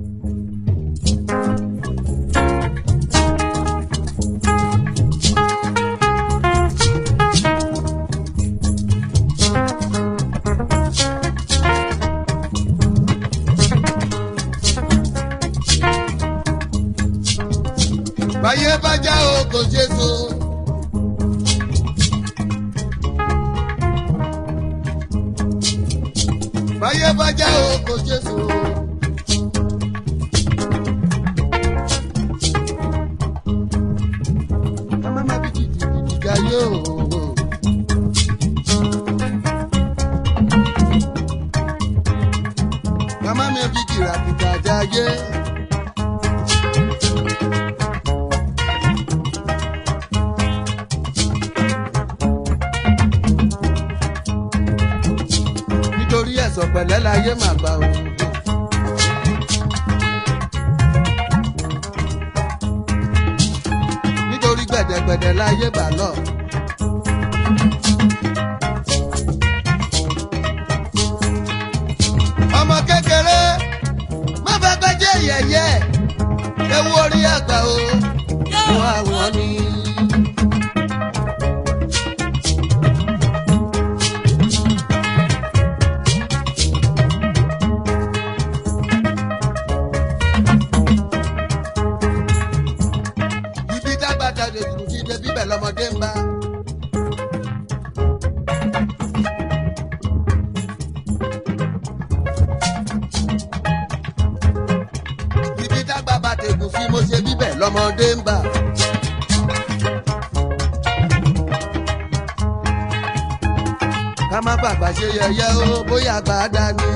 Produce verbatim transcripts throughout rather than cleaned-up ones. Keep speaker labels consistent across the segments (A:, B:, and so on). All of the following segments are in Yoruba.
A: báyé bá já o kò ṣe so. báyé bá já o kò ṣe so. mama má bí jìjìjì já yóò. mama mi bí kìràkìtà já yé. Pẹ̀lẹ́ láyé mà gbà o. nítorí gbẹ̀dẹ̀gbẹ̀dẹ̀ láyé bà lọ. ọmọ kékeré má fẹ́ gbẹ́jẹ́ yẹ̀yẹ́ ewu orí àgbà o. wọ́n àwọn ni. lọmọdé ń bá. ibi dágbà bá tẹ̀gùn fi mo ṣe bíbẹ̀ lọmọdé ń bá. ká má bàgbà ṣe yẹ̀yẹ́ o bóyá àgbà dání.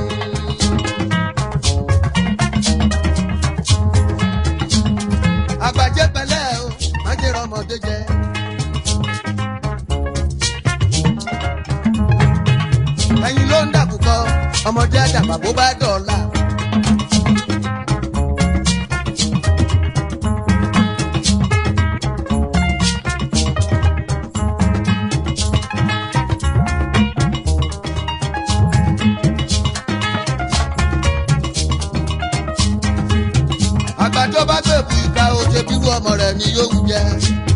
A: àgbàjẹ́ pẹ̀lẹ́ o má jẹ́ rọmọdé jẹ. ẹyin ló ń dàkúkọ ọmọdé àdàbà bó bá dọ̀la. àgbà tó bá gbèbú ìka ó ṣe bírú ọmọ rẹ̀ ni yóò wù jẹ.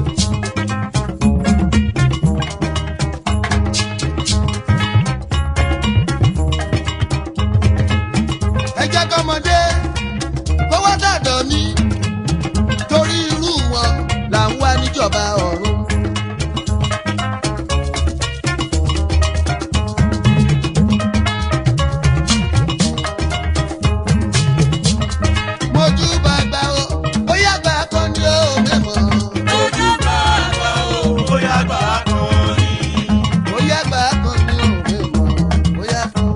A: ọmọdé kó wá dàdọ̀ ní torí irú wọn là ń wá níjọba ọ̀run. mojú bàgbà o bóyá gbà kan ní o mẹ́mọ́. mojú bàgbà o bóyá gbà kan ní. bóyá gbà kan ní o mẹ́mọ́ bóyá kan.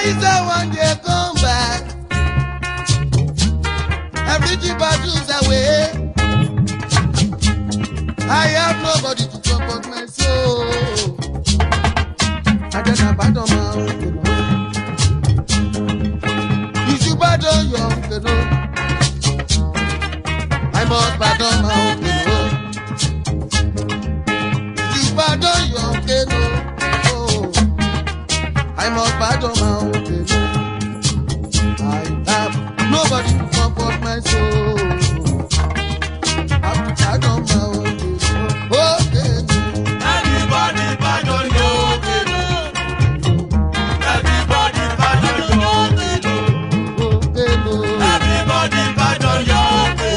A: I say one day come back. Everything battles away. I have nobody to comfort my soul. I just abandon my own, you know. You should pardon your own, you know. I must pardon my own, you know. You should pardon your own, you know. Oh, I must pardon my own, you know. I have nobody to comfort my soul. I have to pardon my own, you know. Okay.
B: Everybody pardon your okay. Everybody pardon your okay. Everybody pardon your okay.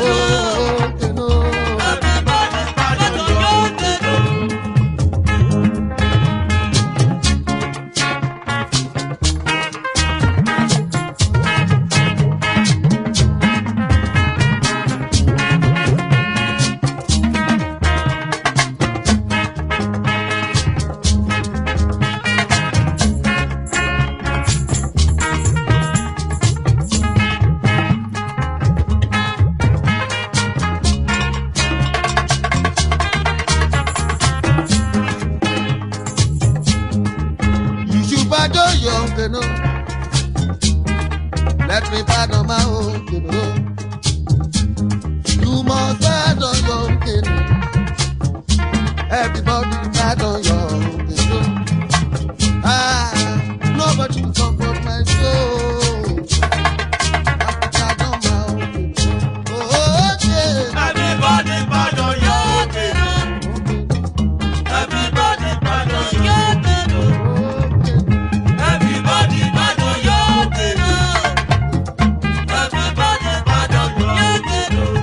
B: Everybody pardon your okay.
A: You should pardon your own, you know. Let me pardon my own, you know. You must pardon your own, you know. Everybody pardon your own, you know. Ah, nobody to comfort my soul. I have to pardon my own, you know. Oh, okay.
B: Everybody pardon your okay. Everybody pardon your okay. Everybody pardon your okay. Everybody pardon your okay.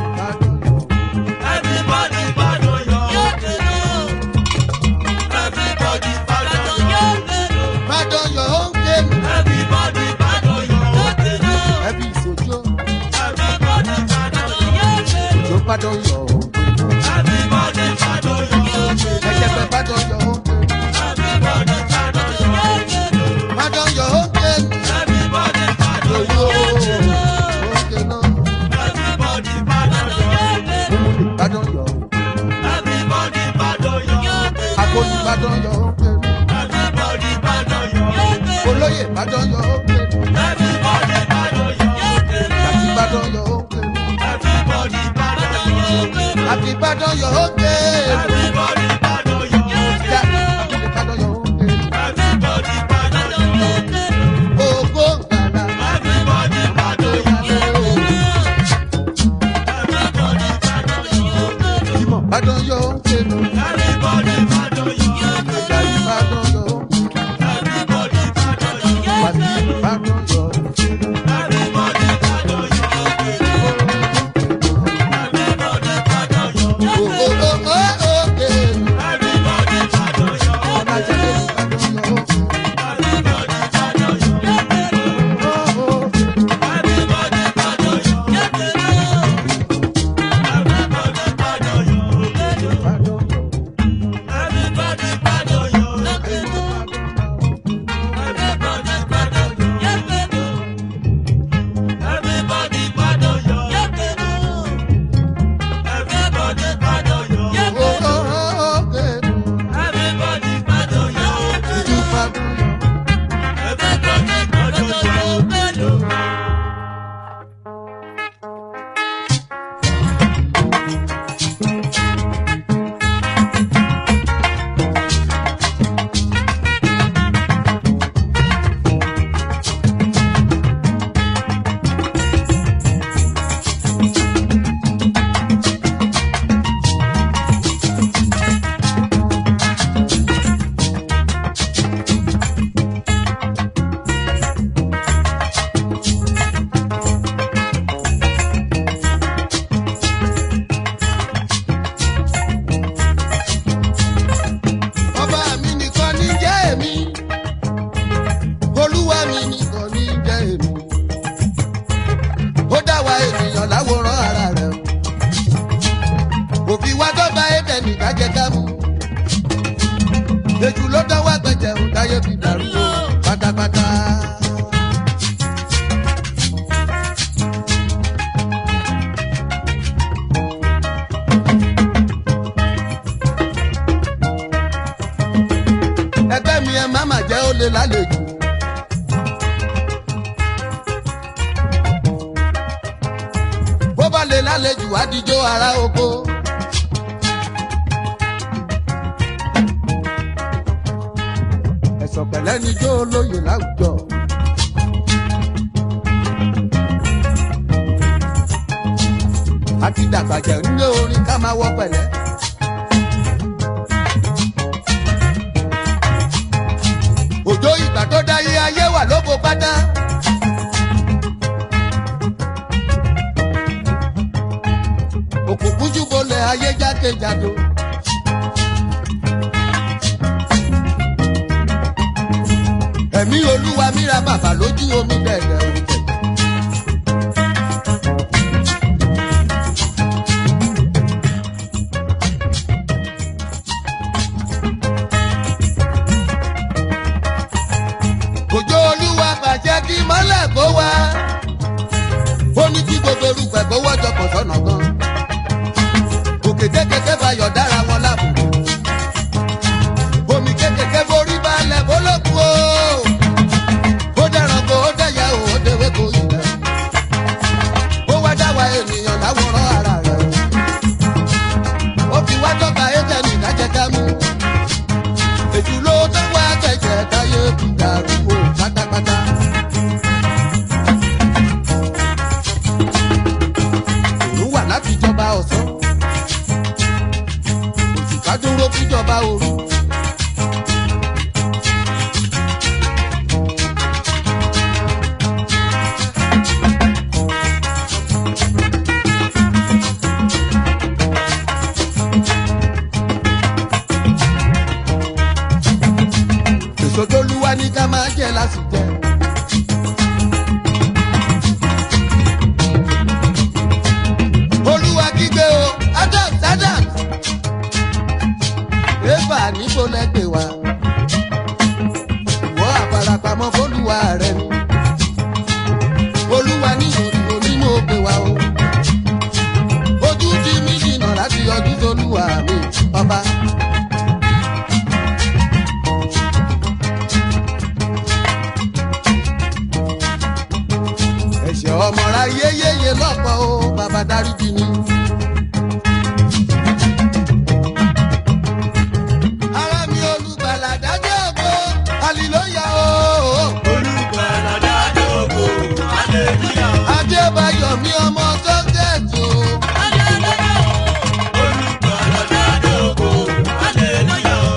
B: Everybody pardon your okay. Everybody pardon your okay.
A: Pardon your own, you know.
B: Everybody pardon your okay.
A: Every sojo,
B: Everybody pardon your okay.
A: you pardon your own, you know.
B: Everybody pardon your okay.
A: I just pardon your own, you know.
B: Everybody pardon your okay.
A: Pardon your own, you know.
B: Everybody pardon
A: Oh,
B: your okay.
A: okay, no.
B: Everybody pardon your okay.
A: Pardon your own.
B: Everybody pardon your okay.
A: Akoni pardon your own, you know.
B: Everybody pardon your okay.
A: Olóyè pardon your own, you know.
B: Everybody pardon your okay.
A: Àti pardon your own, you know.
B: Everybody pardon your okay.
A: Àti pardon your own, you know.
B: Everybody pardon your okay.
A: Yeah, àti pardon your own, you know.
B: Everybody pardon your okay.
A: Ògo Ìgbàlà.
B: Everybody pardon your okay. Everybody pardon your okay.
A: Ìmọ̀ pardon your own, you know.
B: Everybody pardon your okay.
A: Ìjàyè pardon your own.
B: Everybody pardon your okay.
A: Wàsíù pardon your own, you know.
B: Everybody pardon your okay. Everybody pardon your okay.
A: Oh, oh, oh, oh, okay.
B: Everybody pardon your okay.
A: Ọlájàdé pardon your own.
B: Everybody pardon your okay.
A: Oh, oh, okay.
B: Everybody pardon your okay. Everybody pardon your okay.
A: Pardon your own.
B: Everybody pardon your okay. Everybody pardon your okay. Everybody pardon your okay. Everybody pardon your okay. Everybody pardon your okay.
A: Oh, oh, oh, okay.
B: Everybody pardon your okay.
A: You pardon your own.
B: Everybody pardon your okay.
A: Ọba mi nìkan ní jẹ́ èmi. Olúwa mi nìkan ní jẹ́ èmi. Ó dá wa ènìyàn láwòrán ara rẹ̀ o. Òfin wa tó bá ẹ̀dẹ̀ nìkan jẹ ká mú. Èjù ló dán wá gbẹ̀jẹ̀ ò dáyé fi dàrú o pátápátá. lálejò àdìjọ ara oko. ẹ̀sọ̀ pẹ̀lẹ́ ni jó olóyè láwùjọ. àti dàgbàjẹ́ nílé orin ká máa wọ pẹ̀lẹ́. òjò ìgbà tó dáyé ayé wà lóko pátá. òkùnkùn jùbọlẹ̀ ayé jákèjádò. ẹ̀mí olúwa míra bàbà lójú omi dẹ̀dẹ̀ òjò. òjò olúwa pàṣẹ kí mọ́lẹ̀ kó wá. ó ní kí gbogbo erùpẹ̀ kó wọ́jọ pọ̀ sọ́nà kan. òkè kékeré fayọ̀ dára wọn láàbò. omi kékeré forí balẹ̀ bólókù o. ó dẹ̀ràn kó ó dẹ̀yà o ó dẹ̀wé kó ilẹ̀. ó wá dá wa ènìyàn láwòrán ara rẹ̀. ó fi wá tọ́ka ẹ̀jẹ̀ ní ìdájẹ́ká mú. èjì ló tó wá kẹ̀kẹ́ táyé fi dàrú o pátápátá. òun wà láti jọba ọ̀sán. òṣùpá dúró fíjọba òru. èso tó lúwa ní ká máa jẹ lásìkò. olúwa kígbe o adams adams. ébà níbo lẹ́gbẹ̀ẹ́ wa. ìwọ àfarapamọ́ fólúwa rẹ ni. olúwa ní òdìbò nínú òpè wa o. ojú tí mi jìnnà láti yọjú sólúwa mi ọba. ẹ̀ṣẹ̀ ọmọra yéyéyé lọ́pọ̀ o bàbá dáríjì ni. ara mi olùgbàlà dájọ́ ògo hallelujah o.
B: Olùgbàlà dájọ́ ògo, hallelujah o.
A: adébáyọ̀ mi ọmọ sọ́kẹ́ẹ̀tì o.
B: Hallelujah o. Olùgbàlà dájọ́ ògo, hallelujah o.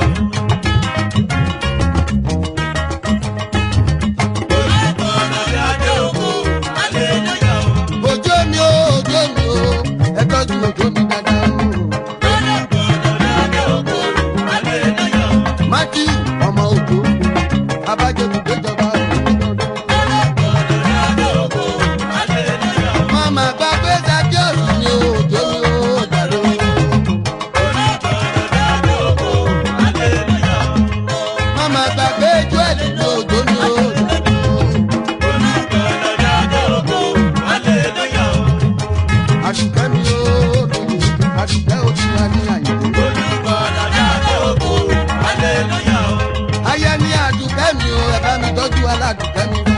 B: Olùgbàlà dájọ́ ògo, hallelujah o.
A: òjò mi o òjò mi o ẹ tọ́jú òjò mi dáadáa o.
B: Olùgbàlà dájọ́ ògo, hallelujah o.
A: matthew ọmọ òjò abájẹ́kù péjọba òjò.
B: Olùgbàlà dájọ́ ògo, hallelujah o.
A: mama gbàgbé dájọ́ mi o òjò mi o dàrú.
B: Olùgbàlà dájọ́ ògo, hallelujah o.
A: mama gbàgbé joel mi o òjò mi o.
B: Olùgbàlà dájọ́ ògo, hallelujah o.
A: àdùkẹ́ mi o lóye àdùkẹ́ o ti wá ní àyè.
B: Olùgbàlà dájọ́ ògo, hallelujah o.
A: ayé ní àdùkẹ́ mi o ẹ bá mi tọ́jú aládùkẹ́ mi wá.